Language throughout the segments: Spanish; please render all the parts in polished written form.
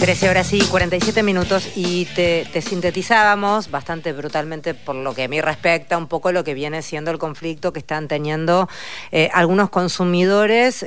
13 horas y 47 minutos y te sintetizábamos bastante brutalmente, por lo que a mí respecta, un poco lo que viene siendo el conflicto que están teniendo algunos consumidores,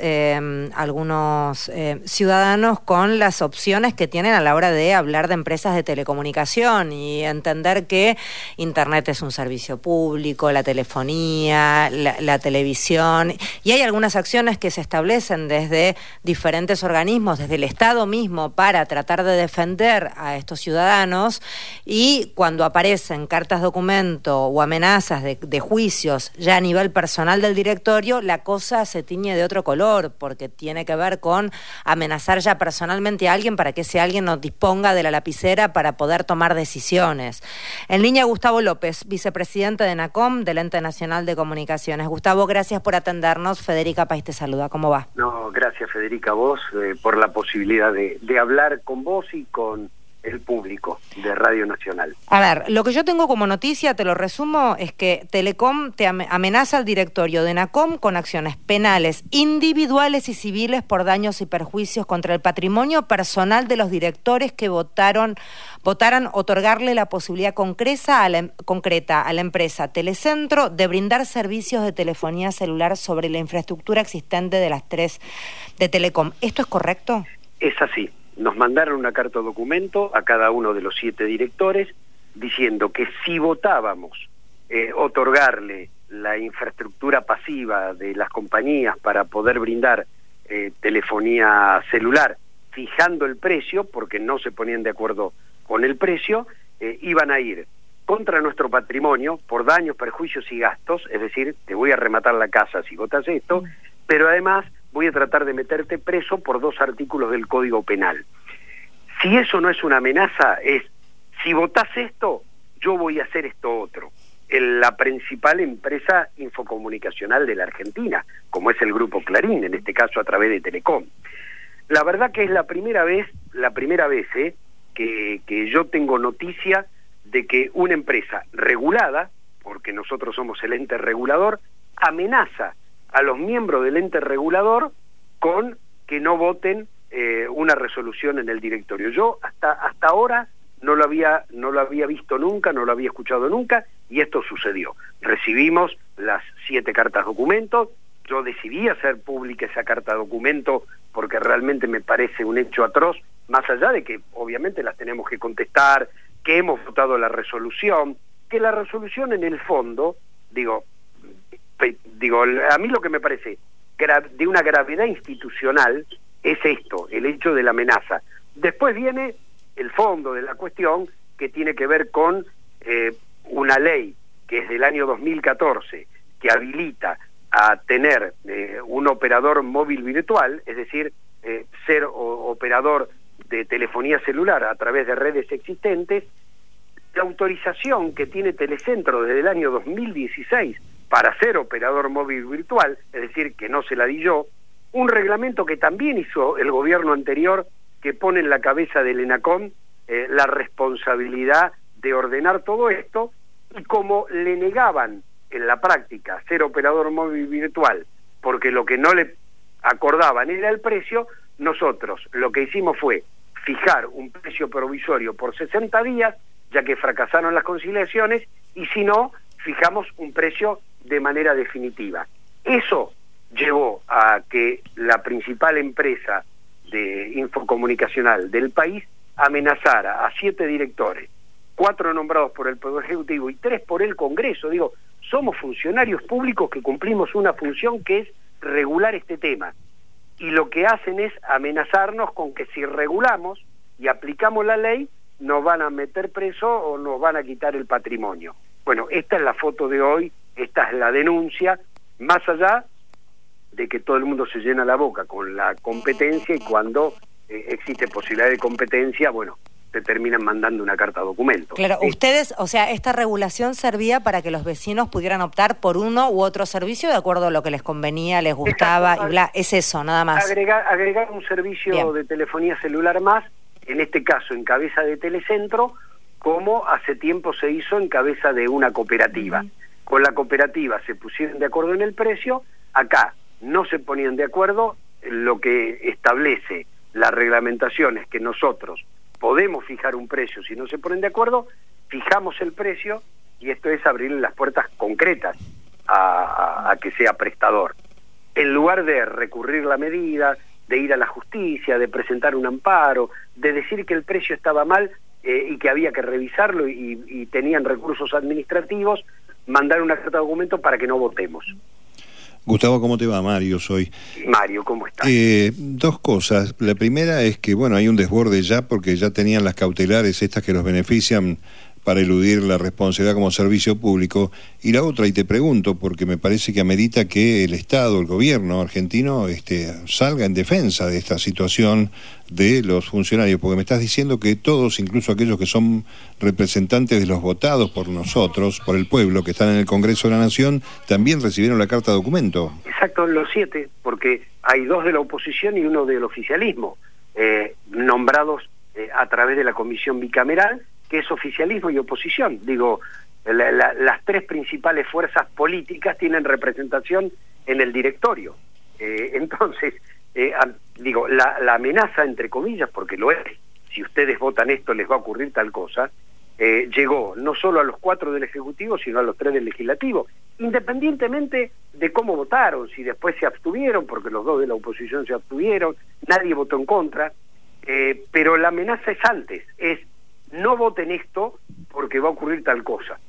algunos ciudadanos con las opciones que tienen a la hora de hablar de empresas de telecomunicación y entender que Internet es un servicio público, la telefonía, la televisión, y hay algunas acciones que se establecen desde diferentes organismos, desde el Estado mismo, para tratar de defender a estos ciudadanos, y cuando aparecen cartas documento o amenazas de juicios ya a nivel personal del directorio, la cosa se tiñe de otro color, porque tiene que ver con amenazar ya personalmente a alguien para que ese alguien nos disponga de la lapicera para poder tomar decisiones. En línea, Gustavo López, vicepresidente de ENACOM, del Ente Nacional de Comunicaciones. Gustavo, gracias por atendernos. Federica País te saluda. ¿Cómo va? No, gracias, Federica, a vos por la posibilidad de hablar con vos y con el público de Radio Nacional. A ver, lo que yo tengo como noticia, te lo resumo, es que Telecom amenaza al directorio de ENACOM con acciones penales, individuales y civiles por daños y perjuicios contra el patrimonio personal de los directores que votaran otorgarle la posibilidad concreta a la empresa Telecentro de brindar servicios de telefonía celular sobre la infraestructura existente de las tres de Telecom. ¿Esto es correcto? Es así. Nos mandaron una carta documento a cada uno de los 7 directores diciendo que si votábamos otorgarle la infraestructura pasiva de las compañías para poder brindar telefonía celular, fijando el precio, porque no se ponían de acuerdo con el precio, iban a ir contra nuestro patrimonio por daños, perjuicios y gastos, es decir, te voy a rematar la casa si votas esto, pero además voy a tratar de meterte preso por 2 artículos del Código Penal. Si eso no es una amenaza, es, si votás esto, yo voy a hacer esto otro. La principal empresa infocomunicacional de la Argentina, como es el Grupo Clarín, en este caso a través de Telecom. La verdad que es la primera vez que yo tengo noticia de que una empresa regulada, porque nosotros somos el ente regulador, amenaza a los miembros del ente regulador con que no voten una resolución en el directorio. Yo hasta ahora no lo había visto nunca, no lo había escuchado nunca, y esto sucedió. Recibimos las 7 cartas documentos, yo decidí hacer pública esa carta documento porque realmente me parece un hecho atroz, más allá de que obviamente las tenemos que contestar, que hemos votado la resolución, que la resolución en el fondo, digo, a mí lo que me parece de una gravedad institucional es esto, el hecho de la amenaza. Después viene el fondo de la cuestión, que tiene que ver con una ley que es del año 2014, que habilita a tener un operador móvil virtual, es decir, ser operador de telefonía celular a través de redes existentes. La autorización que tiene Telecentro desde el año 2016 para ser operador móvil virtual, es decir, que no se la di yo, un reglamento que también hizo el gobierno anterior, que pone en la cabeza del ENACOM la responsabilidad de ordenar todo esto, y como le negaban en la práctica ser operador móvil virtual, porque lo que no le acordaban era el precio, nosotros lo que hicimos fue fijar un precio provisorio por 60 días, ya que fracasaron las conciliaciones, y si no, fijamos un precio de manera definitiva. Eso llevó a que la principal empresa de infocomunicacional del país amenazara a 7 directores, 4 nombrados por el Poder Ejecutivo y 3 por el Congreso. Digo, somos funcionarios públicos que cumplimos una función que es regular este tema, y lo que hacen es amenazarnos con que si regulamos y aplicamos la ley, nos van a meter preso o nos van a quitar el patrimonio. Bueno, esta es la foto de hoy, esta es la denuncia, más allá de que todo el mundo se llena la boca con la competencia, y cuando existe posibilidad de competencia, bueno, te terminan mandando una carta documento. Claro, ustedes, o sea, esta regulación servía para que los vecinos pudieran optar por uno u otro servicio de acuerdo a lo que les convenía, les gustaba. Exacto. Y bla, es eso, nada más. Agregar un servicio Bien. De telefonía celular más, en este caso en cabeza de Telecentro, como hace tiempo se hizo en cabeza de una cooperativa. Con la cooperativa se pusieron de acuerdo en el precio, acá no se ponían de acuerdo, lo que establece la reglamentación es que nosotros podemos fijar un precio, si no se ponen de acuerdo, fijamos el precio, y esto es abrirle las puertas concretas a que sea prestador. En lugar de recurrir la medida, de ir a la justicia, de presentar un amparo, de decir que el precio estaba mal y que había que revisarlo y tenían recursos administrativos, mandar una carta de documento para que no votemos. Gustavo, ¿cómo te va? Mario soy. Mario, ¿cómo estás? Dos cosas. La primera es que, bueno, hay un desborde ya porque ya tenían las cautelares estas que los benefician para eludir la responsabilidad como servicio público. Y la otra, y te pregunto, porque me parece que amerita que el Estado, el gobierno argentino, salga en defensa de esta situación de los funcionarios, porque me estás diciendo que todos, incluso aquellos que son representantes de los votados por nosotros, por el pueblo, que están en el Congreso de la Nación, también recibieron la carta de documento. Exacto, los 7, porque hay 2 de la oposición y 1 del oficialismo, nombrados a través de la comisión bicameral, que es oficialismo y oposición. Digo, las 3 principales fuerzas políticas tienen representación en el directorio. Entonces, digo, la amenaza, entre comillas, porque lo es, si ustedes votan esto les va a ocurrir tal cosa, llegó no solo a los 4 del Ejecutivo, sino a los 3 del Legislativo, independientemente de cómo votaron, si después se abstuvieron, porque los 2 de la oposición se abstuvieron, nadie votó en contra, pero la amenaza es antes, es no voten esto porque va a ocurrir tal cosa.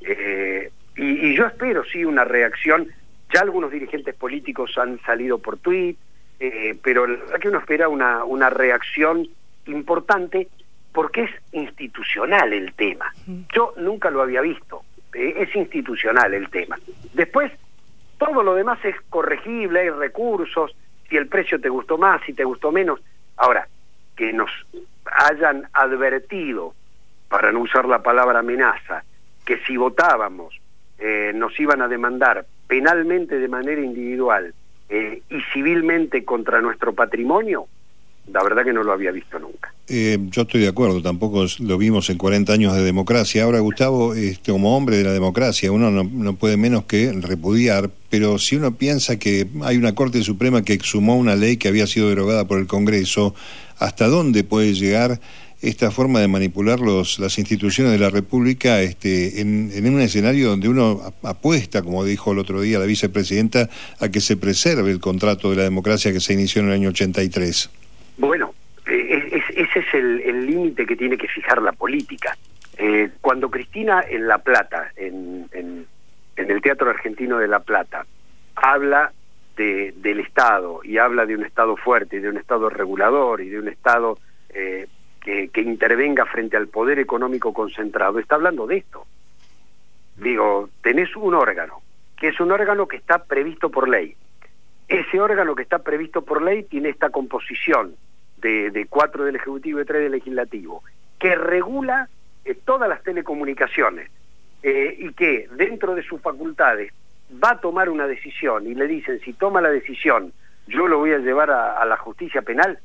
Y yo espero, sí, una reacción. Ya algunos dirigentes políticos han salido por tuit, pero la verdad que uno espera una reacción importante porque es institucional el tema. Yo nunca lo había visto. Es institucional el tema. Después, todo lo demás es corregible, hay recursos, si el precio te gustó más, si te gustó menos. Ahora, que nos hayan advertido, para no usar la palabra amenaza, que si votábamos nos iban a demandar penalmente de manera individual y civilmente contra nuestro patrimonio, la verdad que no lo había visto nunca. Yo estoy de acuerdo, tampoco lo vimos en 40 años de democracia. Ahora, Gustavo, como hombre de la democracia, uno no puede menos que repudiar, pero si uno piensa que hay una Corte Suprema que exhumó una ley que había sido derogada por el Congreso, ¿hasta dónde puede llegar esta forma de manipular las instituciones de la República en un escenario donde uno apuesta, como dijo el otro día la vicepresidenta, a que se preserve el contrato de la democracia que se inició en el año 83? Bueno, ese es el límite que tiene que fijar la política. Cuando Cristina en La Plata, en el Teatro Argentino de La Plata, habla del Estado y habla de un Estado fuerte y de un Estado regulador y de un Estado que intervenga frente al poder económico concentrado, está hablando de esto. Digo, tenés un órgano, que es un órgano que está previsto por ley. Ese órgano que está previsto por ley tiene esta composición de 4 del Ejecutivo y 3 del Legislativo, que regula todas las telecomunicaciones y que dentro de sus facultades va a tomar una decisión y le dicen, si toma la decisión, yo lo voy a llevar a la justicia penal,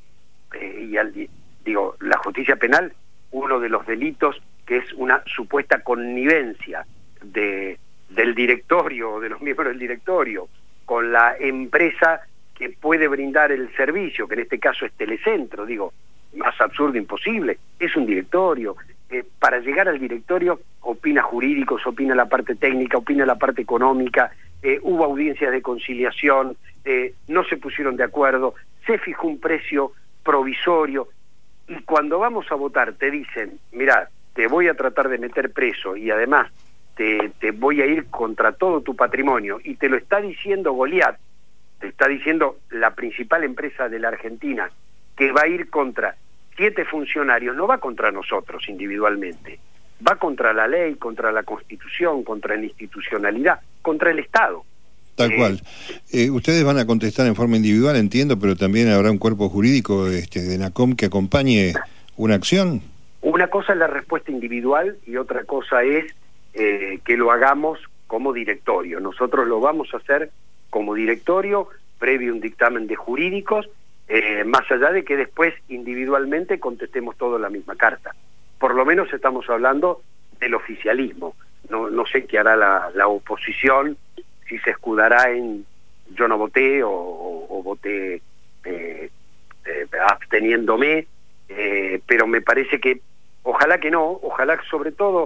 la justicia penal, uno de los delitos que es una supuesta connivencia del directorio, de los miembros del directorio, con la empresa que puede brindar el servicio, que en este caso es Telecentro, más absurdo imposible, es un directorio. Para llegar al directorio opina jurídicos, opina la parte técnica, opina la parte económica, hubo audiencias de conciliación, no se pusieron de acuerdo, se fijó un precio provisorio, y cuando vamos a votar te dicen, mirá, te voy a tratar de meter preso y además te voy a ir contra todo tu patrimonio, y te lo está diciendo Goliat, te está diciendo la principal empresa de la Argentina, que va a ir contra 7 funcionarios, no va contra nosotros individualmente, va contra la ley, contra la Constitución, contra la institucionalidad, contra el Estado. Tal cual. Ustedes van a contestar en forma individual, entiendo, pero también habrá un cuerpo jurídico de NACOM que acompañe una acción. Una cosa es la respuesta individual y otra cosa es que lo hagamos como directorio. Nosotros lo vamos a hacer como directorio, previo un dictamen de jurídicos, más allá de que después individualmente contestemos todo la misma carta. Por lo menos estamos hablando del oficialismo. No sé qué hará la oposición, si se escudará en yo no voté o voté absteniéndome, pero me parece que ojalá que no, ojalá sobre todo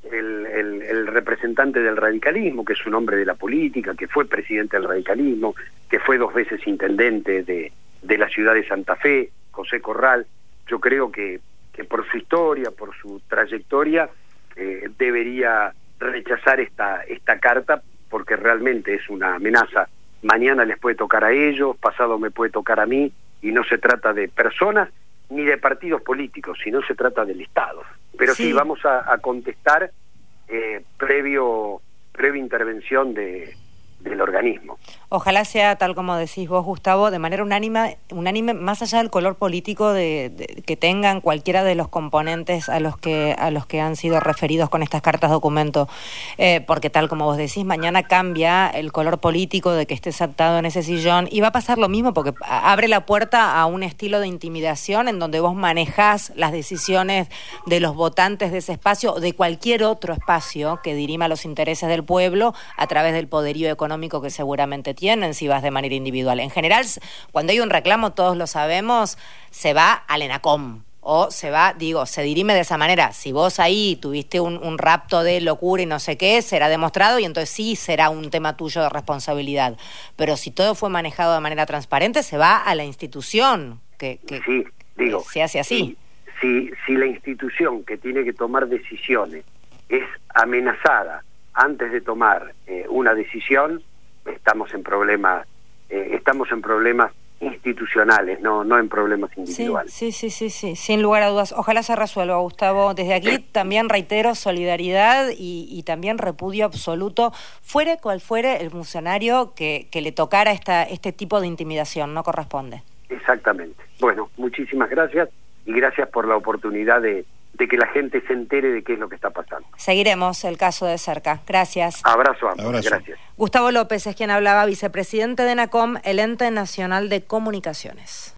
el representante del radicalismo, que es un hombre de la política, que fue presidente del radicalismo, que fue 2 veces intendente de la ciudad de Santa Fe, José Corral, yo creo que por su historia, por su trayectoria, debería rechazar esta carta, porque realmente es una amenaza. Mañana les puede tocar a ellos, pasado me puede tocar a mí, y no se trata de personas ni de partidos políticos, sino se trata del Estado. Pero sí, vamos a contestar previo intervención del organismo. Ojalá sea, tal como decís vos, Gustavo, de manera unánime, más allá del color político que tengan cualquiera de los componentes a los que han sido referidos con estas cartas documento, porque tal como vos decís, mañana cambia el color político de que esté sentado en ese sillón, y va a pasar lo mismo, porque abre la puerta a un estilo de intimidación en donde vos manejás las decisiones de los votantes de ese espacio o de cualquier otro espacio que dirima los intereses del pueblo a través del poderío económico que seguramente tienen si vas de manera individual. En general, cuando hay un reclamo, todos lo sabemos, se va al ENACOM o se dirime de esa manera. Si vos ahí tuviste un rapto de locura y no sé qué, será demostrado y entonces sí será un tema tuyo de responsabilidad. Pero si todo fue manejado de manera transparente, se va a la institución que se hace así. Si la institución que tiene que tomar decisiones es amenazada antes de tomar una decisión, estamos en problemas institucionales, no en problemas individuales. Sí, sin lugar a dudas. Ojalá se resuelva, Gustavo. Desde aquí también reitero solidaridad y también repudio absoluto, fuere cual fuere el funcionario que le tocara este tipo de intimidación, no corresponde. Exactamente. Bueno, muchísimas gracias y gracias por la oportunidad de que la gente se entere de qué es lo que está pasando. Seguiremos el caso de cerca. Gracias. Abrazo a ambos. Gracias. Gustavo López es quien hablaba, vicepresidente de ENACOM, el Ente Nacional de Comunicaciones.